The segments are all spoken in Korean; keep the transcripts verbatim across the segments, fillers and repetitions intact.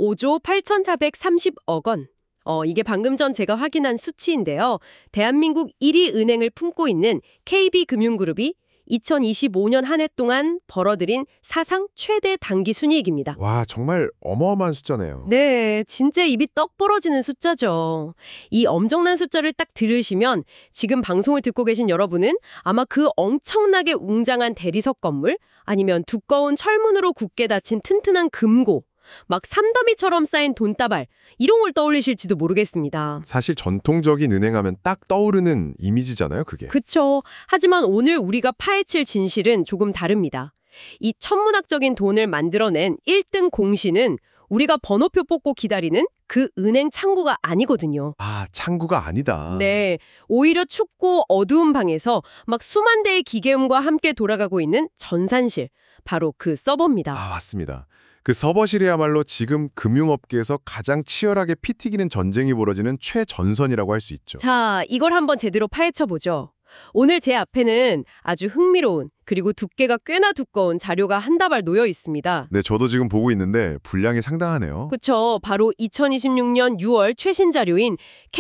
오조 팔천사백삼십억 원. 어, 이게 방금 전 제가 확인한 수치인데요. 대한민국 일 위 은행을 품고 있는 케이비금융그룹이 이천이십오 년 한 해 동안 벌어들인 사상 최대 당기 순이익입니다. 와, 정말 어마어마한 숫자네요. 네, 진짜 입이 떡 벌어지는 숫자죠. 이 엄청난 숫자를 딱 들으시면 지금 방송을 듣고 계신 여러분은 아마 그 엄청나게 웅장한 대리석 건물 아니면 두꺼운 철문으로 굳게 닫힌 튼튼한 금고 막 삼더미처럼 쌓인 돈다발 이런 걸 떠올리실지도 모르겠습니다. 사실 전통적인 은행하면 딱 떠오르는 이미지잖아요, 그게. 그쵸. 하지만 오늘 우리가 파헤칠 진실은 조금 다릅니다. 이 천문학적인 돈을 만들어낸 일 등 공신은 우리가 번호표 뽑고 기다리는 그 은행 창구가 아니거든요. 아, 창구가 아니다. 네, 오히려 춥고 어두운 방에서 막 수만 대의 기계음과 함께 돌아가고 있는 전산실, 바로 그 서버입니다. 아, 맞습니다. 그 서버실이야말로 지금 금융업계에서 가장 치열하게 피 튀기는 전쟁이 벌어지는 최전선이라고 할 수 있죠. 자, 이걸 한번 제대로 파헤쳐보죠. 오늘 제 앞에는 아주 흥미로운 그리고 두께가 꽤나 두꺼운 자료가 한 다발 놓여 있습니다. 네, 저도 지금 보고 있는데 분량이 상당하네요. 그쵸. 바로 이천이십육 년 유월 최신 자료인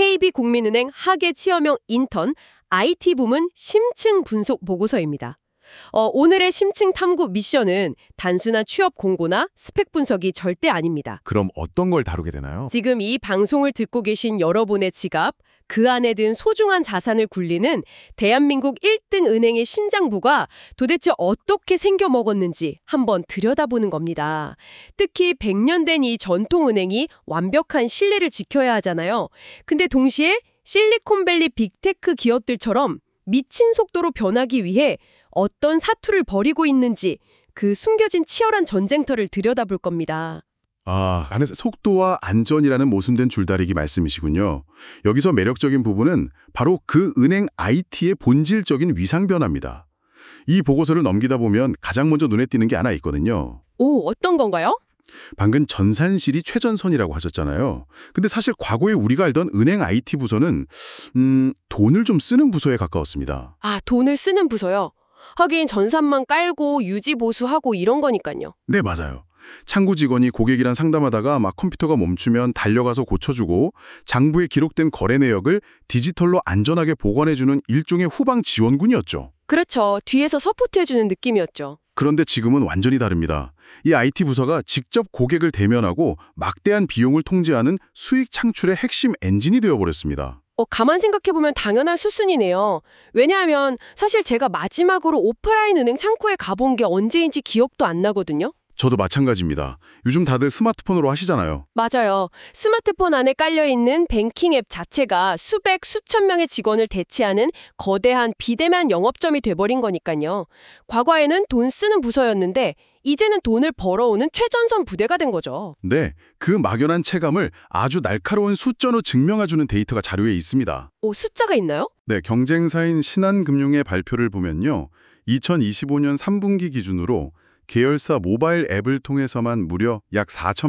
케이비국민은행 하계치여명 인턴 아이티 부문 심층 분석 보고서입니다. 어, 오늘의 심층 탐구 미션은 단순한 취업 공고나 스펙 분석이 절대 아닙니다. 그럼 어떤 걸 다루게 되나요? 지금 이 방송을 듣고 계신 여러분의 지갑, 그 안에 든 소중한 자산을 굴리는 대한민국 일 등 은행의 심장부가 도대체 어떻게 생겨먹었는지 한번 들여다보는 겁니다. 특히 백 년 된 이 전통은행이 완벽한 신뢰를 지켜야 하잖아요. 근데 동시에 실리콘밸리 빅테크 기업들처럼 미친 속도로 변하기 위해 어떤 사투를 벌이고 있는지 그 숨겨진 치열한 전쟁터를 들여다볼 겁니다. 아, 안에서 속도와 안전이라는 모순된 줄다리기 말씀이시군요. 여기서 매력적인 부분은 바로 그 은행 아이티의 본질적인 위상 변화입니다. 이 보고서를 넘기다 보면 가장 먼저 눈에 띄는 게 하나 있거든요. 오, 어떤 건가요? 방금 전산실이 최전선이라고 하셨잖아요. 근데 사실 과거에 우리가 알던 은행 아이티 부서는 음, 돈을 좀 쓰는 부서에 가까웠습니다. 아, 돈을 쓰는 부서요? 하긴 전산만 깔고 유지 보수하고 이런 거니까요. 네, 맞아요. 창구 직원이 고객이랑 상담하다가 막 컴퓨터가 멈추면 달려가서 고쳐주고 장부에 기록된 거래 내역을 디지털로 안전하게 보관해주는 일종의 후방 지원군이었죠. 그렇죠. 뒤에서 서포트해주는 느낌이었죠. 그런데 지금은 완전히 다릅니다. 이 아이티 부서가 직접 고객을 대면하고 막대한 비용을 통제하는 수익 창출의 핵심 엔진이 되어버렸습니다. 어, 가만 생각해보면 당연한 수순이네요. 왜냐하면 사실 제가 마지막으로 오프라인 은행 창구에 가본 게 언제인지 기억도 안 나거든요. 저도 마찬가지입니다. 요즘 다들 스마트폰으로 하시잖아요. 맞아요. 스마트폰 안에 깔려있는 뱅킹 앱 자체가 수백, 수천 명의 직원을 대체하는 거대한 비대면 영업점이 돼버린 거니까요. 과거에는 돈 쓰는 부서였는데 이제는 돈을 벌어오는 최전선 부대가 된 거죠. 네, 그 막연한 체감을 아주 날카로운 숫자로 증명해주는 데이터가 자료에 있습니다. 오, 숫자가 있나요? 네, 경쟁사인 신한금융의 발표를 보면요. 이천이십오 년 삼 분기 기준으로 계열사 모바일 앱을 통해서만 무려 약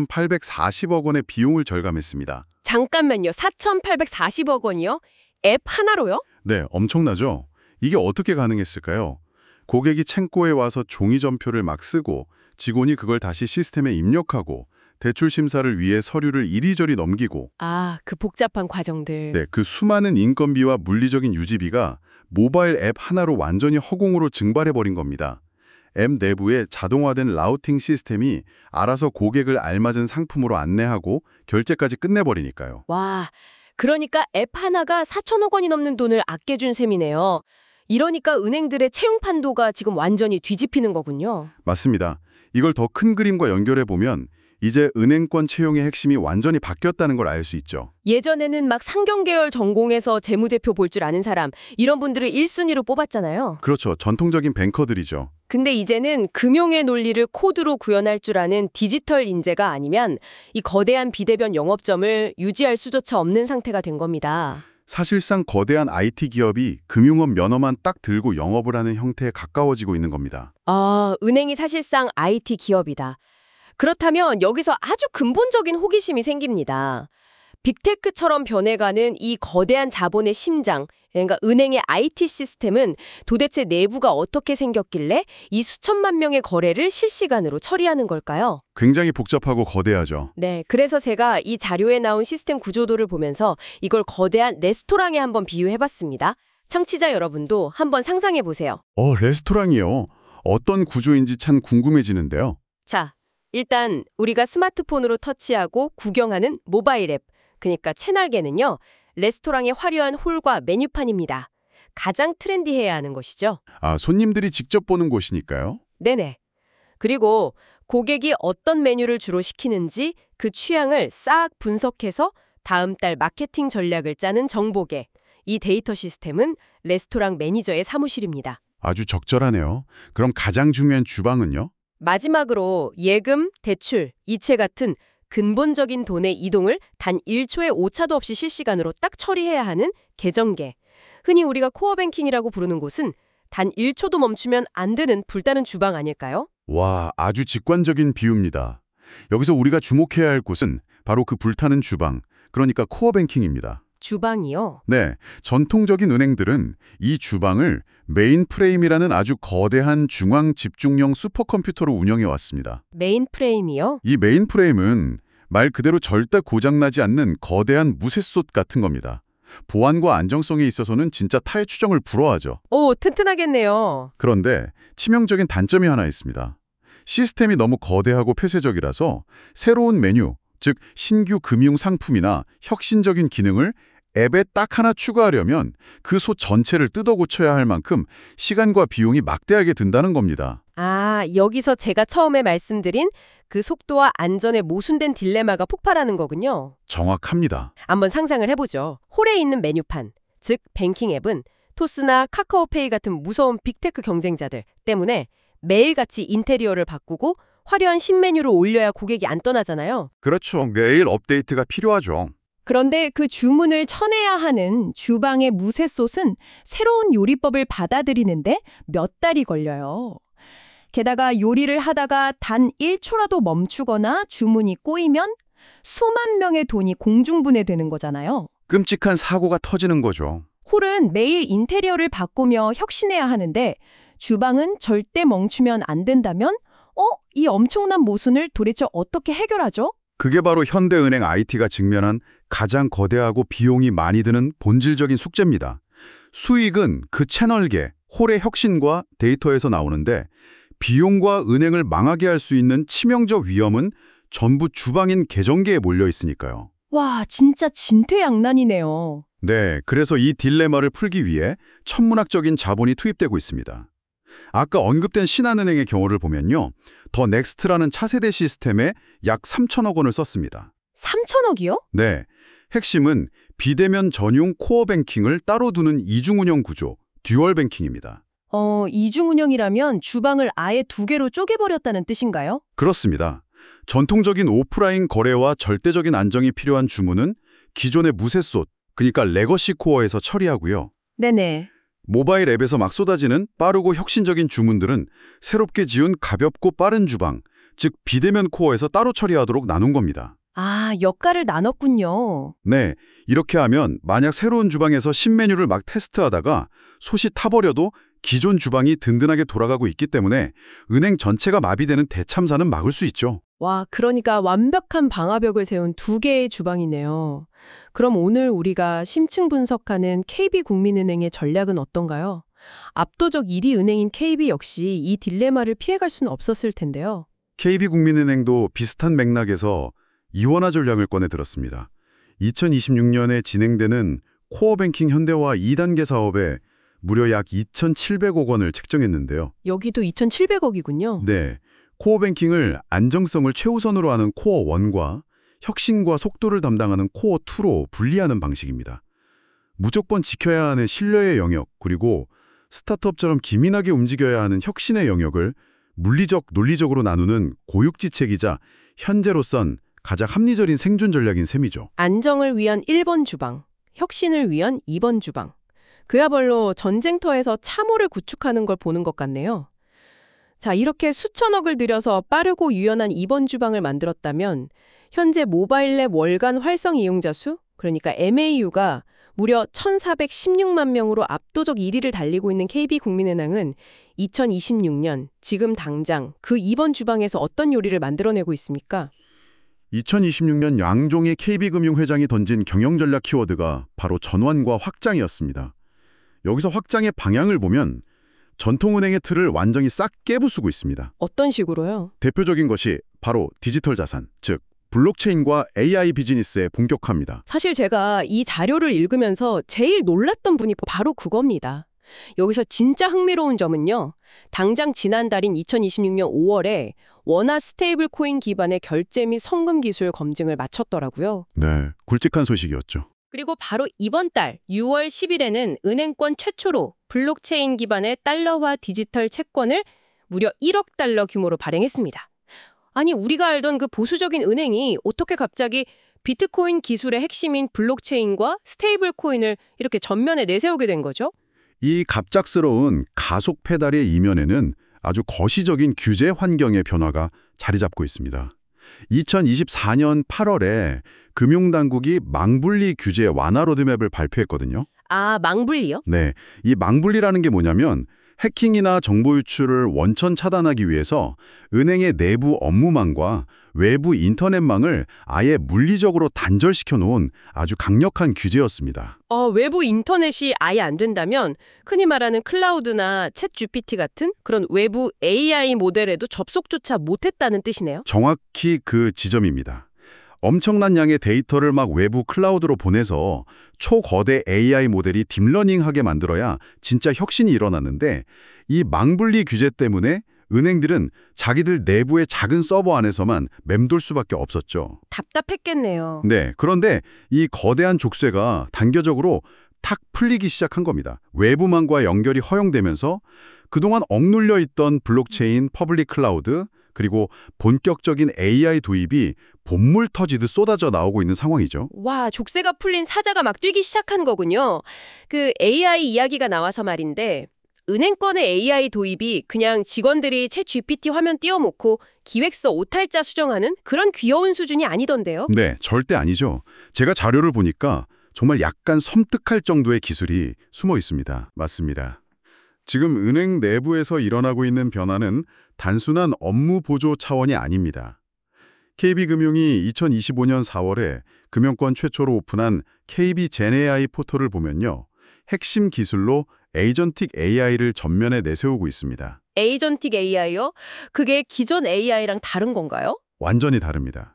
사천팔백사십억 원의 비용을 절감했습니다. 잠깐만요. 사천팔백사십억 원이요? 앱 하나로요? 네, 엄청나죠? 이게 어떻게 가능했을까요? 고객이 창고에 와서 종이 전표를 막 쓰고 직원이 그걸 다시 시스템에 입력하고 대출 심사를 위해 서류를 이리저리 넘기고 아, 그 복잡한 과정들. 네, 그 수많은 인건비와 물리적인 유지비가 모바일 앱 하나로 완전히 허공으로 증발해버린 겁니다. 앱 내부에 자동화된 라우팅 시스템이 알아서 고객을 알맞은 상품으로 안내하고 결제까지 끝내버리니까요. 와, 그러니까 앱 하나가 사천억 원이 넘는 돈을 아껴준 셈이네요. 이러니까 은행들의 채용 판도가 지금 완전히 뒤집히는 거군요. 맞습니다. 이걸 더 큰 그림과 연결해보면 이제 은행권 채용의 핵심이 완전히 바뀌었다는 걸 알 수 있죠. 예전에는 막 상경계열 전공에서 재무제표 볼 줄 아는 사람, 이런 분들을 일 순위로 뽑았잖아요. 그렇죠. 전통적인 뱅커들이죠. 근데 이제는 금융의 논리를 코드로 구현할 줄 아는 디지털 인재가 아니면 이 거대한 비대면 영업점을 유지할 수조차 없는 상태가 된 겁니다. 사실상 거대한 아이티 기업이 금융업 면허만 딱 들고 영업을 하는 형태에 가까워지고 있는 겁니다. 아, 은행이 사실상 아이티 기업이다. 그렇다면 여기서 아주 근본적인 호기심이 생깁니다. 빅테크처럼 변해가는 이 거대한 자본의 심장, 그러니까 은행의 아이티 시스템은 도대체 내부가 어떻게 생겼길래 이 수천만 명의 거래를 실시간으로 처리하는 걸까요? 굉장히 복잡하고 거대하죠. 네, 그래서 제가 이 자료에 나온 시스템 구조도를 보면서 이걸 거대한 레스토랑에 한번 비유해봤습니다. 청취자 여러분도 한번 상상해보세요. 어, 레스토랑이요. 어떤 구조인지 참 궁금해지는데요. 자, 일단 우리가 스마트폰으로 터치하고 구경하는 모바일 앱, 그러니까 채널계는요. 레스토랑의 화려한 홀과 메뉴판입니다. 가장 트렌디해야 하는 것이죠. 아, 손님들이 직접 보는 곳이니까요. 네네. 그리고 고객이 어떤 메뉴를 주로 시키는지 그 취향을 싹 분석해서 다음 달 마케팅 전략을 짜는 정보계. 이 데이터 시스템은 레스토랑 매니저의 사무실입니다. 아주 적절하네요. 그럼 가장 중요한 주방은요? 마지막으로 예금, 대출, 이체 같은 근본적인 돈의 이동을 단 일 초의 오차도 없이 실시간으로 딱 처리해야 하는 계정계. 흔히 우리가 코어 뱅킹이라고 부르는 곳은 단 일 초도 멈추면 안 되는 불타는 주방 아닐까요? 와, 아주 직관적인 비유입니다. 여기서 우리가 주목해야 할 곳은 바로 그 불타는 주방, 그러니까 코어 뱅킹입니다. 주방이요. 네, 전통적인 은행들은 이 주방을 메인프레임이라는 아주 거대한 중앙 집중형 슈퍼컴퓨터로 운영해 왔습니다. 메인 프레임이요? 이 메인프레임은 말 그대로 절대 고장나지 않는 거대한 무쇠솥 같은 겁니다. 보안과 안정성에 있어서는 진짜 타의 추정을 불허하죠. 오, 튼튼하겠네요. 그런데 치명적인 단점이 하나 있습니다. 시스템이 너무 거대하고 폐쇄적이라서 새로운 메뉴, 즉 신규 금융 상품이나 혁신적인 기능을 앱에 딱 하나 추가하려면 그 솥 전체를 뜯어 고쳐야 할 만큼 시간과 비용이 막대하게 든다는 겁니다. 아, 여기서 제가 처음에 말씀드린 그 속도와 안전에 모순된 딜레마가 폭발하는 거군요. 정확합니다. 한번 상상을 해보죠. 홀에 있는 메뉴판, 즉 뱅킹 앱은 토스나 카카오페이 같은 무서운 빅테크 경쟁자들 때문에 매일같이 인테리어를 바꾸고 화려한 신메뉴를 올려야 고객이 안 떠나잖아요. 그렇죠. 매일 업데이트가 필요하죠. 그런데 그 주문을 쳐내야 하는 주방의 무쇠솥은 새로운 요리법을 받아들이는데 몇 달이 걸려요. 게다가 요리를 하다가 단 일 초라도 멈추거나 주문이 꼬이면 수만 명의 돈이 공중분해되는 거잖아요. 끔찍한 사고가 터지는 거죠. 홀은 매일 인테리어를 바꾸며 혁신해야 하는데 주방은 절대 멈추면 안 된다면 어? 이 엄청난 모순을 도대체 어떻게 해결하죠? 그게 바로 현대은행 아이티가 직면한 가장 거대하고 비용이 많이 드는 본질적인 숙제입니다. 수익은 그 채널계, 홀의 혁신과 데이터에서 나오는데 비용과 은행을 망하게 할 수 있는 치명적 위험은 전부 주방인 계정계에 몰려 있으니까요. 와, 진짜 진퇴양난이네요. 네, 그래서 이 딜레마를 풀기 위해 천문학적인 자본이 투입되고 있습니다. 아까 언급된 신한은행의 경우를 보면요. 더 넥스트라는 차세대 시스템에 약 삼천억 원을 썼습니다. 삼천억이요? 네, 핵심은 비대면 전용 코어 뱅킹을 따로 두는 이중운영 구조, 듀얼 뱅킹입니다. 어, 이중운영이라면 주방을 아예 두 개로 쪼개버렸다는 뜻인가요? 그렇습니다. 전통적인 오프라인 거래와 절대적인 안정이 필요한 주문은 기존의 무쇠솥, 그러니까 레거시 코어에서 처리하고요. 네네. 모바일 앱에서 막 쏟아지는 빠르고 혁신적인 주문들은 새롭게 지은 가볍고 빠른 주방, 즉 비대면 코어에서 따로 처리하도록 나눈 겁니다. 아, 역할을 나눴군요. 네, 이렇게 하면 만약 새로운 주방에서 신메뉴를 막 테스트하다가 솥이 타버려도 기존 주방이 든든하게 돌아가고 있기 때문에 은행 전체가 마비되는 대참사는 막을 수 있죠. 와, 그러니까 완벽한 방화벽을 세운 두 개의 주방이네요. 그럼 오늘 우리가 심층 분석하는 케이비국민은행의 전략은 어떤가요? 압도적 일 위 은행인 케이비 역시 이 딜레마를 피해갈 수는 없었을 텐데요. 케이비국민은행도 비슷한 맥락에서 이원화 전략을 꺼내 들었습니다. 이천이십육 년에 진행되는 코어뱅킹 현대화 이 단계 사업에 무려 약 이천칠백억 원을 책정했는데요. 여기도 이천칠백억이군요. 네, 코어뱅킹을 안정성을 최우선으로 하는 코어 일과 혁신과 속도를 담당하는 코어 이로 분리하는 방식입니다. 무조건 지켜야 하는 신뢰의 영역, 그리고 스타트업처럼 기민하게 움직여야 하는 혁신의 영역을 물리적, 논리적으로 나누는 고육지책이자 현재로선 가장 합리적인 생존 전략인 셈이죠. 안정을 위한 일 번 주방, 혁신을 위한 이 번 주방. 그야말로 전쟁터에서 참호를 구축하는 걸 보는 것 같네요. 자, 이렇게 수천억을 들여서 빠르고 유연한 이 번 주방을 만들었다면 현재 모바일 앱 월간 활성 이용자 수, 그러니까 엠에이유가 무려 천사백십육만 명으로 압도적 일 위를 달리고 있는 케이비국민은행은 이천이십육 년 지금 당장 그 이번 주방에서 어떤 요리를 만들어내고 있습니까? 이천이십육 년 양종의 케이비금융회장이 던진 경영전략 키워드가 바로 전환과 확장이었습니다. 여기서 확장의 방향을 보면 전통은행의 틀을 완전히 싹 깨부수고 있습니다. 어떤 식으로요? 대표적인 것이 바로 디지털 자산, 즉 블록체인과 에이아이 비즈니스에 본격화입니다. 사실 제가 이 자료를 읽으면서 제일 놀랐던 분이 바로 그겁니다. 여기서 진짜 흥미로운 점은요. 당장 지난달인 이천이십육 년 오월에 원화 스테이블 코인 기반의 결제 및 성금 기술 검증을 마쳤더라고요. 네, 굵직한 소식이었죠. 그리고 바로 이번 달 유월 십일에는 은행권 최초로 블록체인 기반의 달러화 디지털 채권을 무려 일억 달러 규모로 발행했습니다. 아니, 우리가 알던 그 보수적인 은행이 어떻게 갑자기 비트코인 기술의 핵심인 블록체인과 스테이블 코인을 이렇게 전면에 내세우게 된 거죠? 이 갑작스러운 가속 페달의 이면에는 아주 거시적인 규제 환경의 변화가 자리 잡고 있습니다. 이천이십사 년 팔월에 금융당국이 망분리 규제 완화 로드맵을 발표했거든요. 아, 망분리요? 네, 이 망분리라는 게 뭐냐면 해킹이나 정보 유출을 원천 차단하기 위해서 은행의 내부 업무망과 외부 인터넷망을 아예 물리적으로 단절시켜 놓은 아주 강력한 규제였습니다. 어, 외부 인터넷이 아예 안 된다면 흔히 말하는 클라우드나 챗 지피티 같은 그런 외부 에이아이 모델에도 접속조차 못했다는 뜻이네요. 정확히 그 지점입니다. 엄청난 양의 데이터를 막 외부 클라우드로 보내서 초거대 에이아이 모델이 딥러닝하게 만들어야 진짜 혁신이 일어났는데 이 망분리 규제 때문에 은행들은 자기들 내부의 작은 서버 안에서만 맴돌 수밖에 없었죠. 답답했겠네요. 네, 그런데 이 거대한 족쇄가 단계적으로 탁 풀리기 시작한 겁니다. 외부망과 연결이 허용되면서 그동안 억눌려 있던 블록체인, 퍼블릭 클라우드, 그리고 본격적인 에이아이 도입이 본물 터지듯 쏟아져 나오고 있는 상황이죠. 와, 족쇄가 풀린 사자가 막 뛰기 시작한 거군요. 그 에이아이 이야기가 나와서 말인데 은행권의 에이아이 도입이 그냥 직원들이 챗 지피티 화면 띄워놓고 기획서 오탈자 수정하는 그런 귀여운 수준이 아니던데요? 네, 절대 아니죠. 제가 자료를 보니까 정말 약간 섬뜩할 정도의 기술이 숨어 있습니다. 맞습니다. 지금 은행 내부에서 일어나고 있는 변화는 단순한 업무 보조 차원이 아닙니다. 케이비금융이 이천이십오 년 사월에 금융권 최초로 오픈한 케이비 젠에이아이 포털을 보면요. 핵심 기술로 에이전틱 에이아이를 전면에 내세우고 있습니다. 에이전틱 에이아이요? 그게 기존 에이아이랑 다른 건가요? 완전히 다릅니다.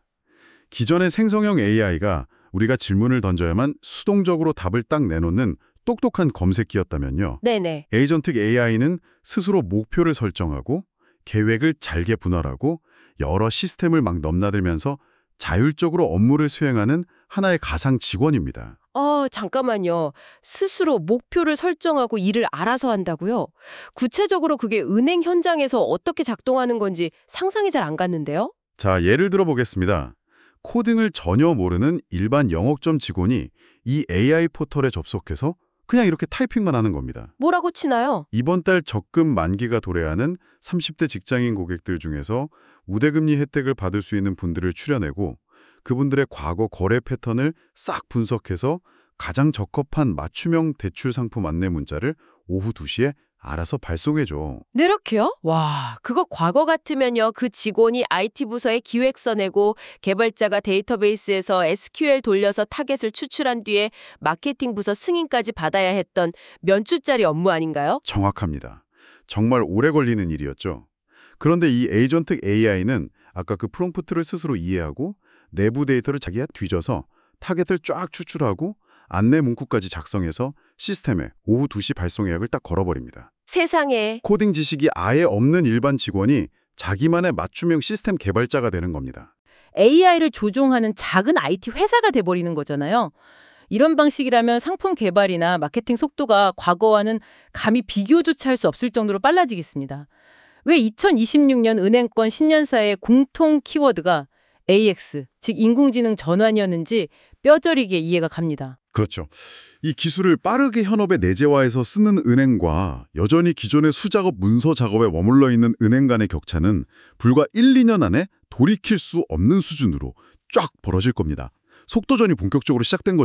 기존의 생성형 에이아이가 우리가 질문을 던져야만 수동적으로 답을 딱 내놓는 똑똑한 검색기였다면요. 네네. 에이전틱 에이아이는 스스로 목표를 설정하고 계획을 잘게 분할하고 여러 시스템을 막 넘나들면서 자율적으로 업무를 수행하는 하나의 가상 직원입니다. 어, 잠깐만요. 스스로 목표를 설정하고 일을 알아서 한다고요? 구체적으로 그게 은행 현장에서 어떻게 작동하는 건지 상상이 잘 안 갔는데요? 자, 예를 들어 보겠습니다. 코딩을 전혀 모르는 일반 영업점 직원이 이 에이아이 포털에 접속해서 그냥 이렇게 타이핑만 하는 겁니다. 뭐라고 치나요? 이번 달 적금 만기가 도래하는 삼십 대 직장인 고객들 중에서 우대금리 혜택을 받을 수 있는 분들을 추려내고 그분들의 과거 거래 패턴을 싹 분석해서 가장 적합한 맞춤형 대출 상품 안내 문자를 오후 두 시에 알아서 발송해줘. 이렇게요? 와, 그거 과거 같으면요. 그 직원이 아이티 부서에 기획서 내고 개발자가 데이터베이스에서 에스큐엘 돌려서 타겟을 추출한 뒤에 마케팅 부서 승인까지 받아야 했던 몇 주짜리 업무 아닌가요? 정확합니다. 정말 오래 걸리는 일이었죠. 그런데 이 에이전틱 에이아이는 아까 그 프롬프트를 스스로 이해하고 내부 데이터를 자기가 뒤져서 타겟을 쫙 추출하고 안내 문구까지 작성해서 시스템에 오후 두 시 발송 예약을 딱 걸어버립니다. 세상에. 코딩 지식이 아예 없는 일반 직원이 자기만의 맞춤형 시스템 개발자가 되는 겁니다. 에이아이를 조종하는 작은 아이티 회사가 돼버리는 거잖아요. 이런 방식이라면 상품 개발이나 마케팅 속도가 과거와는 감히 비교조차 할 수 없을 정도로 빨라지겠습니다. 왜 이천이십육 년 은행권 신년사의 공통 키워드가 에이엑스, 즉 인공지능 전환이었는지 뼈저리게 이해가 갑니다. 그렇죠. 이 기술을 빠르게 현업에 내재화해서 쓰는 은행과 여전히 기존의 수작업 문서 작업에 머물러 있는 은행 간의 격차는 불과 일, 이 년 안에 돌이킬 수 없는 수준으로 쫙 벌어질 겁니다. 속도전이 본격적으로 시작된 거죠.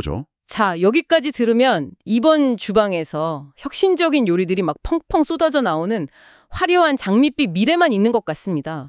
자, 여기까지 들으면 이번 주방에서 혁신적인 요리들이 막 펑펑 쏟아져 나오는 화려한 장밋빛 미래만 있는 것 같습니다.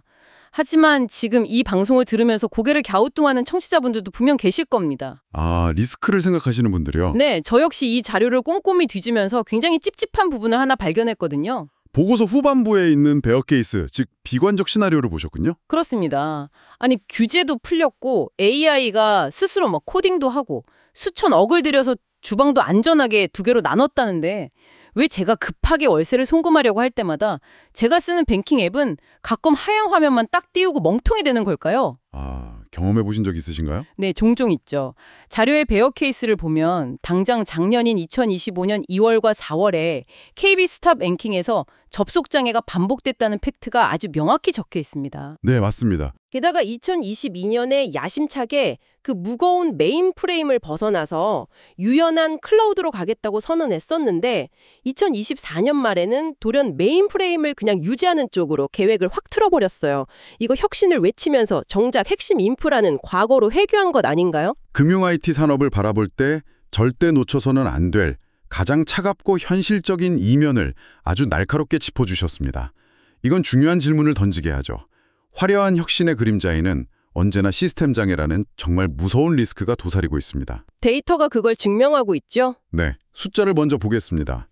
하지만 지금 이 방송을 들으면서 고개를 갸우뚱하는 청취자분들도 분명 계실 겁니다. 아, 리스크를 생각하시는 분들이요? 네, 저 역시 이 자료를 꼼꼼히 뒤지면서 굉장히 찝찝한 부분을 하나 발견했거든요. 보고서 후반부에 있는 베어 케이스, 즉 비관적 시나리오를 보셨군요? 그렇습니다. 아니, 규제도 풀렸고 에이아이가 스스로 막 코딩도 하고 수천 억을 들여서 주방도 안전하게 두 개로 나눴다는데 왜 제가 급하게 월세를 송금하려고 할 때마다 제가 쓰는 뱅킹 앱은 가끔 하얀 화면만 딱 띄우고 멍통이 되는 걸까요? 아, 경험해 보신 적 있으신가요? 네, 종종 있죠. 자료의 베어 케이스를 보면 당장 작년인 이천이십오 년 이월과 사월에 케이비에스 탑 랭킹에서 접속 장애가 반복됐다는 팩트가 아주 명확히 적혀 있습니다. 네, 맞습니다. 게다가 이천이십이 년에 야심차게 그 무거운 메인 프레임을 벗어나서 유연한 클라우드로 가겠다고 선언했었는데 이천이십사 년 말에는 돌연 메인 프레임을 그냥 유지하는 쪽으로 계획을 확 틀어버렸어요. 이거 혁신을 외치면서 정작 핵심 인프라는 과거로 회귀한 것 아닌가요? 금융 아이티 산업을 바라볼 때 절대 놓쳐서는 안 될 가장 차갑고 현실적인 이면을 아주 날카롭게 짚어주셨습니다. 이건 중요한 질문을 던지게 하죠. 화려한 혁신의 그림자에는 언제나 시스템 장애라는 정말 무서운 리스크가 도사리고 있습니다. 데이터가 그걸 증명하고 있죠. 네, 숫자를 먼저 보겠습니다.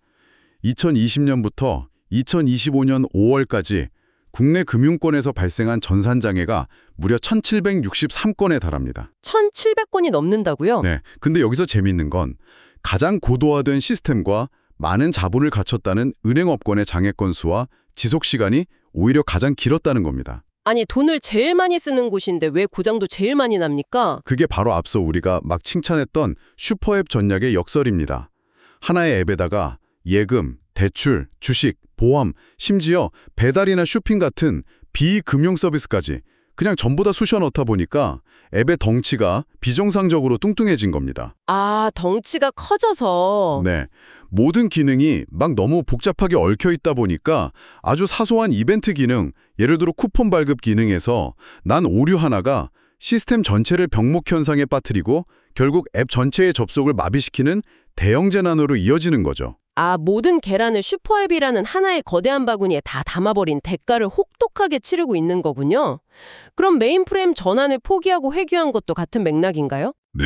이천이십 년부터 이천이십오 년 오월까지 국내 금융권에서 발생한 전산 장애가 무려 천칠백육십삼 건에 달합니다. 천칠백 건이 넘는다고요? 네, 근데 여기서 재미있는 건 가장 고도화된 시스템과 많은 자본을 갖췄다는 은행업권의 장애 건수와 지속 시간이 오히려 가장 길었다는 겁니다. 아니, 돈을 제일 많이 쓰는 곳인데 왜 고장도 제일 많이 납니까? 그게 바로 앞서 우리가 막 칭찬했던 슈퍼앱 전략의 역설입니다. 하나의 앱에다가 예금, 대출, 주식, 보험, 심지어 배달이나 쇼핑 같은 비금융 서비스까지 그냥 전부 다 쑤셔 넣다 보니까 앱의 덩치가 비정상적으로 뚱뚱해진 겁니다. 아, 덩치가 커져서. 네, 모든 기능이 막 너무 복잡하게 얽혀 있다 보니까 아주 사소한 이벤트 기능, 예를 들어 쿠폰 발급 기능에서 난 오류 하나가 시스템 전체를 병목 현상에 빠뜨리고 결국 앱 전체의 접속을 마비시키는 대형 재난으로 이어지는 거죠. 아, 모든 계란을 슈퍼앱이라는 하나의 거대한 바구니에 다 담아버린 대가를 혹독하게 치르고 있는 거군요. 그럼 메인프레임 전환을 포기하고 회귀한 것도 같은 맥락인가요? 네,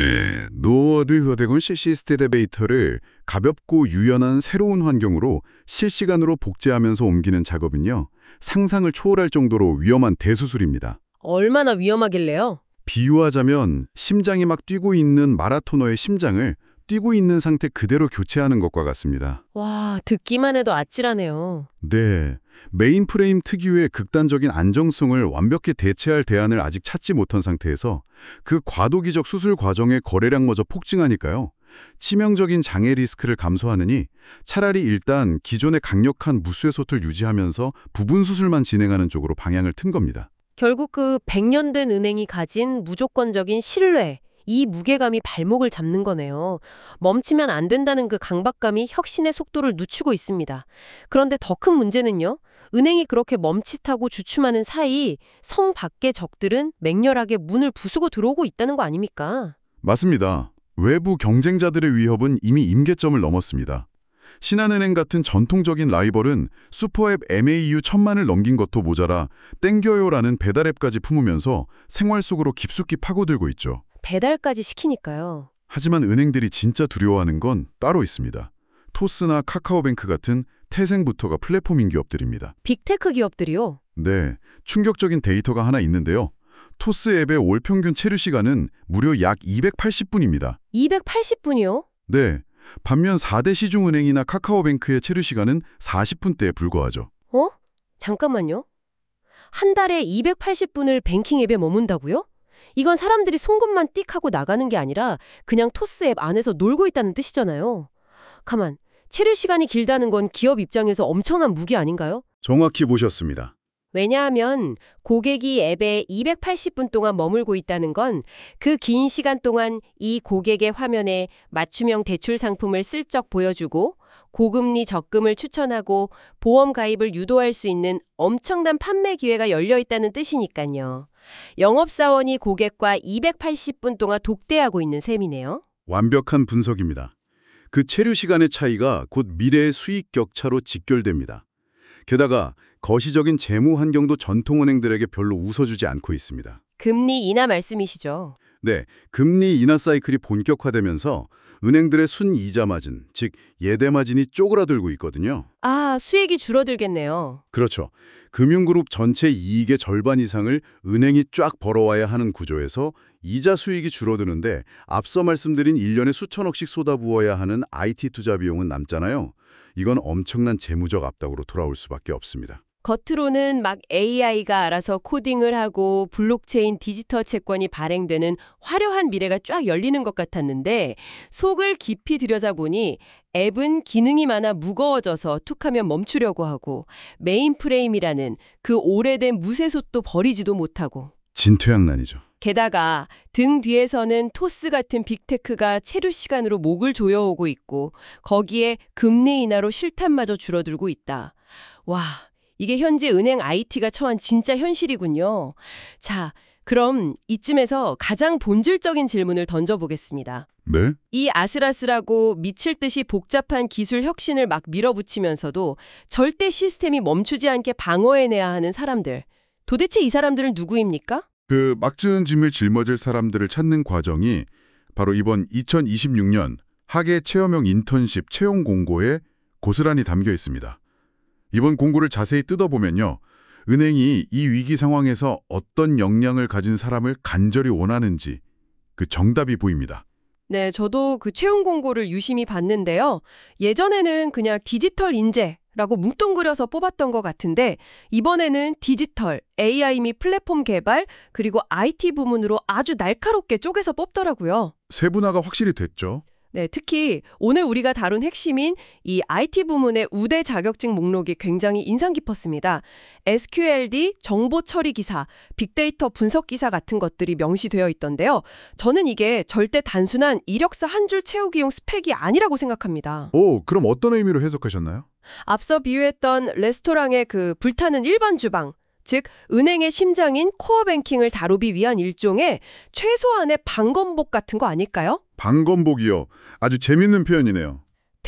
노어드휴대군 시스템 데이터를 가볍고 유연한 새로운 환경으로 실시간으로 복제하면서 옮기는 작업은요, 상상을 초월할 정도로 위험한 대수술입니다. 얼마나 위험하길래요? 비유하자면 심장이 막 뛰고 있는 마라토너의 심장을 뛰고 있는 상태 그대로 교체하는 것과 같습니다. 와, 듣기만 해도 아찔하네요. 네, 메인프레임 특유의 극단적인 안정성을 완벽히 대체할 대안을 아직 찾지 못한 상태에서 그 과도기적 수술 과정의 거래량마저 폭증하니까요. 치명적인 장애 리스크를 감소하느니 차라리 일단 기존의 강력한 무쇠솥을 유지하면서 부분 수술만 진행하는 쪽으로 방향을 튼 겁니다. 결국 그 백 년 된 은행이 가진 무조건적인 신뢰, 이 무게감이 발목을 잡는 거네요. 멈추면 안 된다는 그 강박감이 혁신의 속도를 늦추고 있습니다. 그런데 더 큰 문제는요. 은행이 그렇게 멈칫하고 주춤하는 사이 성 밖의 적들은 맹렬하게 문을 부수고 들어오고 있다는 거 아닙니까? 맞습니다. 외부 경쟁자들의 위협은 이미 임계점을 넘었습니다. 신한은행 같은 전통적인 라이벌은 슈퍼앱 엠에이유 천만을 넘긴 것도 모자라 땡겨요라는 배달앱까지 품으면서 생활 속으로 깊숙이 파고들고 있죠. 배달까지 시키니까요. 하지만 은행들이 진짜 두려워하는 건 따로 있습니다. 토스나 카카오뱅크 같은 태생부터가 플랫폼인 기업들입니다. 빅테크 기업들이요? 네, 충격적인 데이터가 하나 있는데요. 토스 앱의 월 평균 체류 시간은 무려 약 이백팔십 분입니다. 이백팔십 분이요? 네, 반면 사 대 시중은행이나 카카오뱅크의 체류 시간은 사십 분대에 불과하죠. 어? 잠깐만요. 한 달에 이백팔십 분을 뱅킹 앱에 머문다고요? 이건 사람들이 송금만 띡 하고 나가는 게 아니라 그냥 토스 앱 안에서 놀고 있다는 뜻이잖아요. 가만, 체류 시간이 길다는 건 기업 입장에서 엄청난 무기 아닌가요? 정확히 보셨습니다. 왜냐하면 고객이 앱에 이백팔십 분 동안 머물고 있다는 건 그 긴 시간 동안 이 고객의 화면에 맞춤형 대출 상품을 슬쩍 보여주고 고금리 적금을 추천하고 보험 가입을 유도할 수 있는 엄청난 판매 기회가 열려 있다는 뜻이니까요. 영업사원이 고객과 이백팔십 분 동안 독대하고 있는 셈이네요. 완벽한 분석입니다. 그 체류 시간의 차이가 곧 미래의 수익 격차로 직결됩니다. 게다가 거시적인 재무 환경도 전통은행들에게 별로 웃어주지 않고 있습니다. 금리 인하 말씀이시죠? 네, 금리 인하 사이클이 본격화되면서 은행들의 순이자 마진, 즉 예대 마진이 쪼그라들고 있거든요. 아, 수익이 줄어들겠네요. 그렇죠. 금융그룹 전체 이익의 절반 이상을 은행이 쫙 벌어와야 하는 구조에서 이자 수익이 줄어드는데 앞서 말씀드린 일 년에 수천억씩 쏟아부어야 하는 아이티 투자 비용은 남잖아요. 이건 엄청난 재무적 압박으로 돌아올 수밖에 없습니다. 겉으로는 막 에이아이가 알아서 코딩을 하고 블록체인 디지털 채권이 발행되는 화려한 미래가 쫙 열리는 것 같았는데 속을 깊이 들여다보니 앱은 기능이 많아 무거워져서 툭하면 멈추려고 하고 메인프레임이라는 그 오래된 무쇠솥도 버리지도 못하고 진퇴양난이죠. 게다가 등 뒤에서는 토스 같은 빅테크가 체류 시간으로 목을 조여오고 있고 거기에 금리 인하로 실탄마저 줄어들고 있다. 와, 이게 현재 은행 아이티가 처한 진짜 현실이군요. 자, 그럼 이쯤에서 가장 본질적인 질문을 던져보겠습니다. 네? 이 아슬아슬하고 미칠 듯이 복잡한 기술 혁신을 막 밀어붙이면서도 절대 시스템이 멈추지 않게 방어해내야 하는 사람들. 도대체 이 사람들은 누구입니까? 그 막지은 짐을 짊어질 사람들을 찾는 과정이 바로 이번 이천이십육 년 학예 체험형 인턴십 채용 공고에 고스란히 담겨 있습니다. 이번 공고를 자세히 뜯어보면요. 은행이 이 위기 상황에서 어떤 역량을 가진 사람을 간절히 원하는지 그 정답이 보입니다. 네, 저도 그 채용 공고를 유심히 봤는데요. 예전에는 그냥 디지털 인재라고 뭉뚱그려서 뽑았던 것 같은데 이번에는 디지털, 에이아이 및 플랫폼 개발, 그리고 아이티 부문으로 아주 날카롭게 쪼개서 뽑더라고요. 세분화가 확실히 됐죠. 네, 특히 오늘 우리가 다룬 핵심인 이 아이티 부문의 우대 자격증 목록이 굉장히 인상 깊었습니다. 에스큐엘디, 정보 처리 기사, 빅데이터 분석 기사 같은 것들이 명시되어 있던데요. 저는 이게 절대 단순한 이력서 한 줄 채우기용 스펙이 아니라고 생각합니다. 오, 그럼 어떤 의미로 해석하셨나요? 앞서 비유했던 레스토랑의 그 불타는 일반 주방, 즉 은행의 심장인 코어 뱅킹을 다루기 위한 일종의 최소한의 방검복 같은 거 아닐까요? 방검복이요. 아주 재밌는 표현이네요.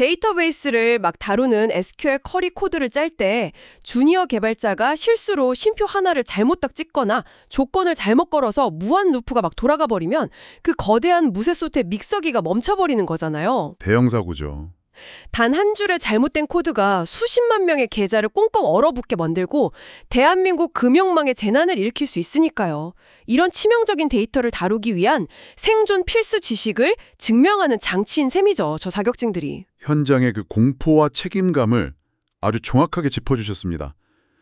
데이터베이스를 막 다루는 에스큐엘 쿼리 코드를 짤 때 주니어 개발자가 실수로 쉼표 하나를 잘못 딱 찍거나 조건을 잘못 걸어서 무한 루프가 막 돌아가 버리면 그 거대한 무쇠솥의 믹서기가 멈춰버리는 거잖아요. 대형 사고죠. 단 한 줄의 잘못된 코드가 수십만 명의 계좌를 꽁꽁 얼어붙게 만들고 대한민국 금융망의 재난을 일으킬 수 있으니까요. 이런 치명적인 데이터를 다루기 위한 생존 필수 지식을 증명하는 장치인 셈이죠. 저 자격증들이. 현장의 그 공포와 책임감을 아주 정확하게 짚어주셨습니다.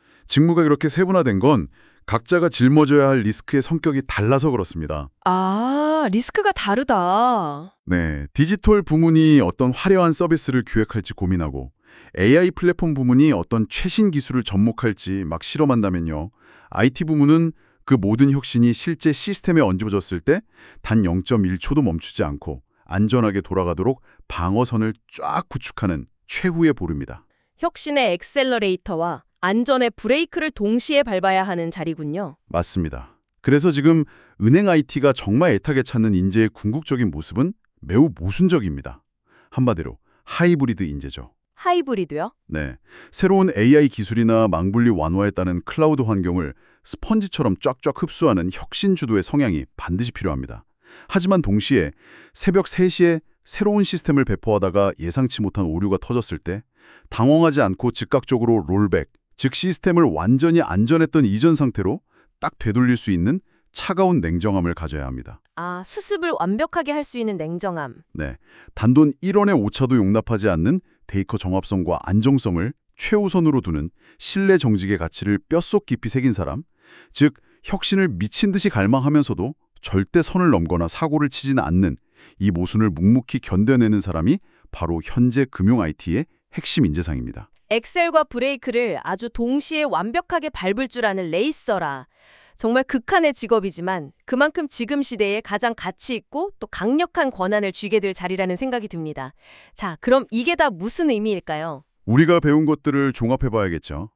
직무가 이렇게 세분화된 건 각자가 짊어져야 할 리스크의 성격이 달라서 그렇습니다. 아, 리스크가 다르다. 네, 디지털 부문이 어떤 화려한 서비스를 기획할지 고민하고 에이아이 플랫폼 부문이 어떤 최신 기술을 접목할지 막 실험한다면요. 아이티 부문은 그 모든 혁신이 실제 시스템에 얹어졌을 때 단 영 점 일 초도 멈추지 않고 안전하게 돌아가도록 방어선을 쫙 구축하는 최후의 보루입니다. 혁신의 엑셀러레이터와 안전의 브레이크를 동시에 밟아야 하는 자리군요. 맞습니다. 그래서 지금 은행 아이티가 정말 애타게 찾는 인재의 궁극적인 모습은 매우 모순적입니다. 한마디로 하이브리드 인재죠. 하이브리드요? 네, 새로운 에이아이 기술이나 망분리 완화에 따른 클라우드 환경을 스펀지처럼 쫙쫙 흡수하는 혁신 주도의 성향이 반드시 필요합니다. 하지만 동시에 새벽 세 시에 새로운 시스템을 배포하다가 예상치 못한 오류가 터졌을 때 당황하지 않고 즉각적으로 롤백, 즉 시스템을 완전히 안전했던 이전 상태로 딱 되돌릴 수 있는 차가운 냉정함을 가져야 합니다. 아, 수습을 완벽하게 할 수 있는 냉정함. 네, 단돈 일 원의 오차도 용납하지 않는 데이터 정합성과 안정성을 최우선으로 두는 신뢰 정직의 가치를 뼛속 깊이 새긴 사람, 즉 혁신을 미친 듯이 갈망하면서도 절대 선을 넘거나 사고를 치지는 않는 이 모순을 묵묵히 견뎌내는 사람이 바로 현재 금융 아이티의 핵심 인재상입니다. 엑셀과 브레이크를 아주 동시에 완벽하게 밟을 줄 아는 레이서라. 정말 극한의 직업이지만 그만큼 지금 시대에 가장 가치 있고 또 강력한 권한을 쥐게 될 자리라는 생각이 듭니다. 자, 그럼 이게 다 무슨 의미일까요? 우리가 배운 것들을 종합해봐야겠죠.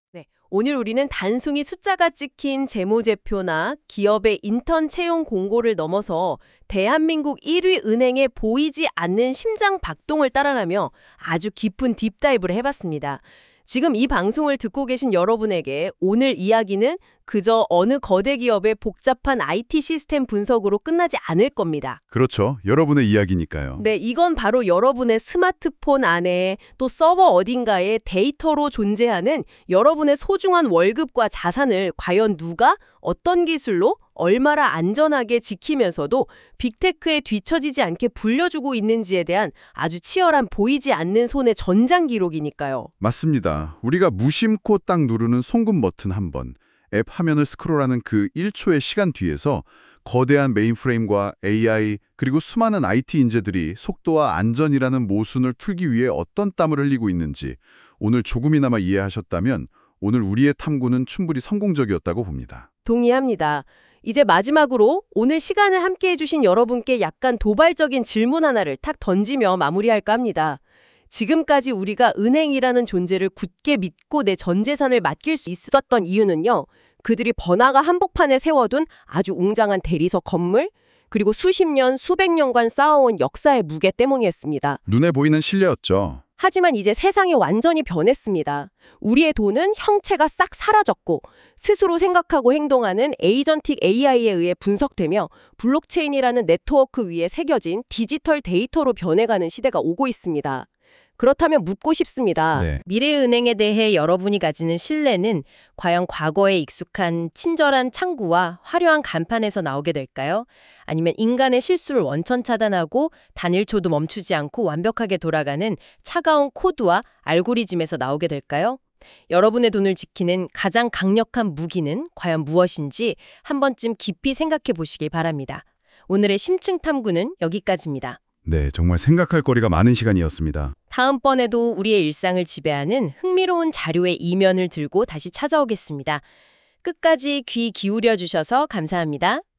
오늘 우리는 단순히 숫자가 찍힌 재무제표나 기업의 인턴 채용 공고를 넘어서 대한민국 일 위 은행의 보이지 않는 심장 박동을 따라가며 아주 깊은 딥다이브를 해봤습니다. 지금 이 방송을 듣고 계신 여러분에게 오늘 이야기는 그저 어느 거대 기업의 복잡한 아이티 시스템 분석으로 끝나지 않을 겁니다. 그렇죠. 여러분의 이야기니까요. 네, 이건 바로 여러분의 스마트폰 안에 또 서버 어딘가에 데이터로 존재하는 여러분의 소중한 월급과 자산을 과연 누가 어떤 기술로 얼마나 안전하게 지키면서도 빅테크에 뒤처지지 않게 불려주고 있는지에 대한 아주 치열한 보이지 않는 손의 전장 기록이니까요. 맞습니다. 우리가 무심코 딱 누르는 송금 버튼 한 번, 앱 화면을 스크롤하는 그 일 초의 시간 뒤에서 거대한 메인프레임과 에이아이 그리고 수많은 아이티 인재들이 속도와 안전이라는 모순을 풀기 위해 어떤 땀을 흘리고 있는지 오늘 조금이나마 이해하셨다면 오늘 우리의 탐구는 충분히 성공적이었다고 봅니다. 동의합니다. 이제 마지막으로 오늘 시간을 함께 해주신 여러분께 약간 도발적인 질문 하나를 탁 던지며 마무리할까 합니다. 지금까지 우리가 은행이라는 존재를 굳게 믿고 내 전 재산을 맡길 수 있었던 이유는요. 그들이 번화가 한복판에 세워둔 아주 웅장한 대리석 건물, 그리고 수십 년, 수백 년간 쌓아온 역사의 무게 때문이었습니다. 눈에 보이는 신뢰였죠. 하지만 이제 세상이 완전히 변했습니다. 우리의 돈은 형체가 싹 사라졌고 스스로 생각하고 행동하는 에이전틱 에이아이에 의해 분석되며 블록체인이라는 네트워크 위에 새겨진 디지털 데이터로 변해가는 시대가 오고 있습니다. 그렇다면 묻고 싶습니다. 네. 미래은행에 대해 여러분이 가지는 신뢰는 과연 과거에 익숙한 친절한 창구와 화려한 간판에서 나오게 될까요? 아니면 인간의 실수를 원천 차단하고 단 일 초도 멈추지 않고 완벽하게 돌아가는 차가운 코드와 알고리즘에서 나오게 될까요? 여러분의 돈을 지키는 가장 강력한 무기는 과연 무엇인지 한 번쯤 깊이 생각해 보시길 바랍니다. 오늘의 심층 탐구는 여기까지입니다. 네, 정말 생각할 거리가 많은 시간이었습니다. 다음번에도 우리의 일상을 지배하는 흥미로운 자료의 이면을 들고 다시 찾아오겠습니다. 끝까지 귀 기울여 주셔서 감사합니다.